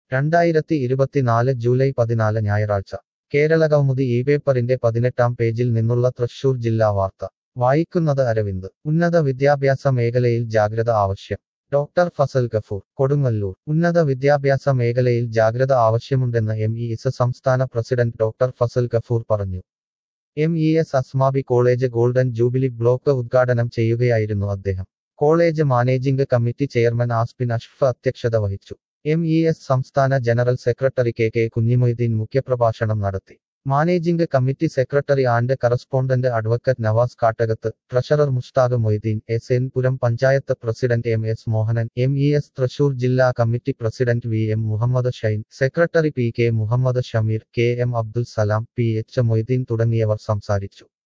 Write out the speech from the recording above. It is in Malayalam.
2024 ജൂലൈ 14 ഞായറാഴ്ച കേരളകൗമുദി ഈ പേപ്പറിന്റെ 18-ാം പേജിൽ നിന്നുള്ള തൃശൂർ ജില്ലാ വാർത്ത വായിക്കുന്നത് അരവിന്ദ് ഉന്നത വിദ്യാഭ്യാസ മേഖലയിൽ ജാഗ്രത ആവശ്യം ഡോക്ടർ ഫസൽ ഗഫൂർ കൊടുങ്ങല്ലൂർ ഉന്നത വിദ്യാഭ്യാസ മേഖലയിൽ ജാഗ്രത ആവശ്യമുണ്ടെന്ന് MES സംസ്ഥാന പ്രസിഡന്റ് ഡോക്ടർ ഫസൽ ഗഫൂർ പറഞ്ഞു. MES Asmabi college golden jubilee block ഉദ്ഘാടനം ചെയ്യുകയായിരുന്നു അദ്ദേഹം. College managing committee chairman Aspin Ashraf അധ്യക്ഷത വഹിച്ചു. MES സംസ്ഥാന ജനറൽ സെക്രട്ടറി KK കുഞ്ഞിമൊയ്തീൻ മുഖ്യപ്രഭാഷണം നടത്തി. Managing committee secretary and correspondent advocate Navas Kattakath, treasurer Mushthaq Moideen, SN Puram panchayat president MS Mohanan, MES Thrissur ജില്ലാ committee president VM Muhammad Shine, secretary PK Muhammad Shameer, KM Abdul Salam, PH Moideen തുടങ്ങിയവർ സംസാരിച്ചു.